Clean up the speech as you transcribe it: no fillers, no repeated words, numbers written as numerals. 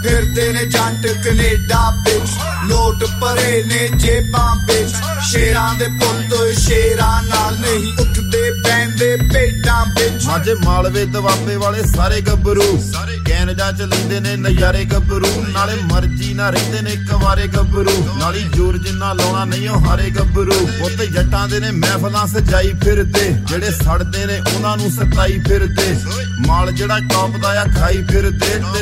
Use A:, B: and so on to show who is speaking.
A: ਫਿਰਦੇ ਨੇ ਜੰਟ ਕੈਨੇਡਾ ਵਿੱਚ ਨੋਟ ਭਰੇ ਨੇ ਜੇਬਾਂ ਵਿੱਚ ਸ਼ੇਰਾਂ ਦੇ ਪੁੱਤ ਸ਼ੇਰਾਂ ਨਾਲ ਨਹੀਂ ਉੱਠਦੇ ਬੈਂਦੇ ਭੇਡਾਂ ਵਿੱਚ
B: ਮਾਝੇ ਮਾਲਵੇ ਦਵਾਬੇ ਵਾਲੇ ਸਾਰੇ ਗੱਭਰੂ ਕੈਨੇਡਾ ਚ ਲੈਂਦੇ ਨੇ ਨਜ਼ਾਰੇ ਗੱਭਰੂ ਨਾਲੇ ਮਰਜੀ ਨਾ ਰਹਿੰਦੇ ਨੇ ਕੁਵਾਰੇ ਗੱਭਰੂ ਨਾਲੀ ਜੋਰ ਜਿੰਨਾ ਲਾਉਣਾ ਨਹੀਂ ਉਹ ਹਾਰੇ ਗੱਭਰੂ ਪੁੱਤ ਜੱਟਾਂ ਦੇ ਨੇ ਮਹਿਫਲਾਂ ਸਜਾਈ ਫਿਰਦੇ ਜਿਹੜੇ ਸੜਦੇ ਨੇ ਉਹਨਾਂ ਨੂੰ ਸਤਾਈ ਫਿਰਦੇ ਮਾਲ ਜਿਹੜਾ ਟੌਪ ਦਾ ਆ ਖਾਈ ਫਿਰਦੇ